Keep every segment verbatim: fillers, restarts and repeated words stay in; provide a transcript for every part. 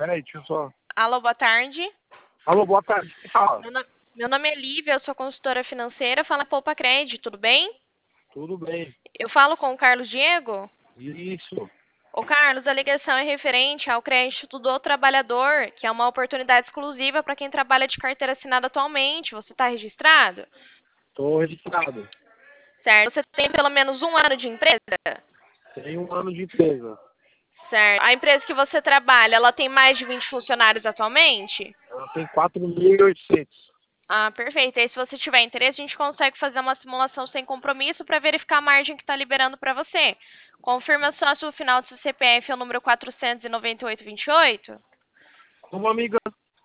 Peraí, deixa eu só... Alô, boa tarde. Alô, boa tarde. Fala. Meu, no... Meu nome é Lívia, eu sou consultora financeira, fala Poupa Cred, tudo bem? Tudo bem. Eu falo com o Carlos Diego? Isso. Ô Carlos, a ligação é referente ao crédito do trabalhador, que é uma oportunidade exclusiva para quem trabalha de carteira assinada atualmente. Você está registrado? Tô registrado. Certo. Você tem pelo menos um ano de empresa? Tenho um ano de empresa. Certo. A empresa que você trabalha, ela tem mais de vinte funcionários atualmente? Ela tem quatro mil e oitocentos. Ah, perfeito. Aí, se você tiver interesse, a gente consegue fazer uma simulação sem compromisso para verificar a margem que está liberando para você. Confirma só se o final do seu C P F é o número quatrocentos e noventa e oito, vinte e oito? Como, amiga?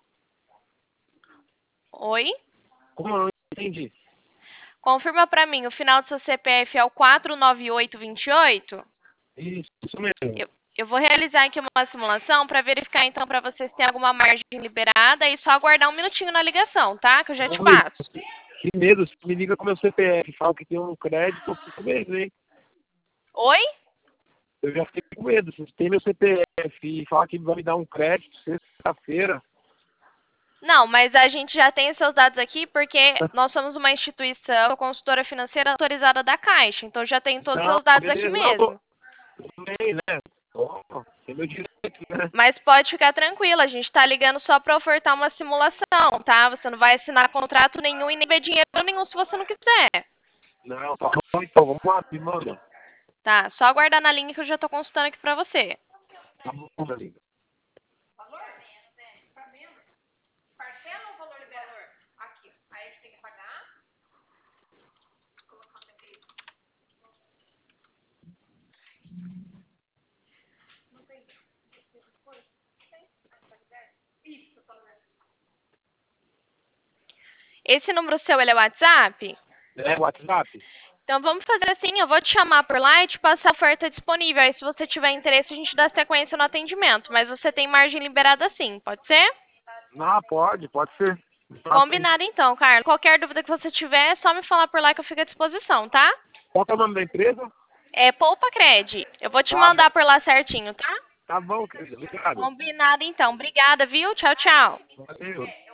Oi? Como eu não entendi? Confirma para mim, o final do seu C P F é o quatro nove oito, vinte e oito? Isso, isso mesmo. Eu, eu vou realizar aqui uma simulação para verificar, então, para vocês se tem alguma margem liberada e só aguardar um minutinho na ligação, tá? Que eu já te Ô, amiga, passo. que medo, você me liga com meu C P F, fala que tem um crédito, eu fico com medo, hein? Oi? Eu já fiquei com medo, se tem meu C P F e fala que vai me dar um crédito sexta-feira. Não, mas a gente já tem seus dados aqui porque nós somos uma instituição, consultora financeira autorizada da Caixa. Então já tem todos os Não, seus dados aqui beleza, não, tô- mesmo. tudo bem, né? Ó, tem meu direito, né? Mas pode ficar tranquila, a gente está ligando só para ofertar uma simulação, tá? Você não vai assinar contrato nenhum e nem ver dinheiro nenhum se você não quiser. Não, tá bom, então, vamos lá, me manda. Tá? Só aguardar na linha que eu já estou consultando aqui para você. Tá bom, meu amigo. Esse número seu, ele é WhatsApp? É, WhatsApp? Então vamos fazer assim, eu vou te chamar por lá e te passar a oferta disponível. Aí se você tiver interesse, a gente dá sequência no atendimento. Mas você tem margem liberada sim, pode ser? Não, pode, pode ser. Passa aí. Combinado então, Carlos. Qualquer dúvida que você tiver, é só me falar por lá que eu fico à disposição, tá? Qual que é o nome da empresa? É Poupa Cred. Eu vou te Tá bom, mandar por lá certinho, tá? tá bom, querido. Obrigado. Combinado então. Obrigada, viu? Tchau, tchau. Valeu.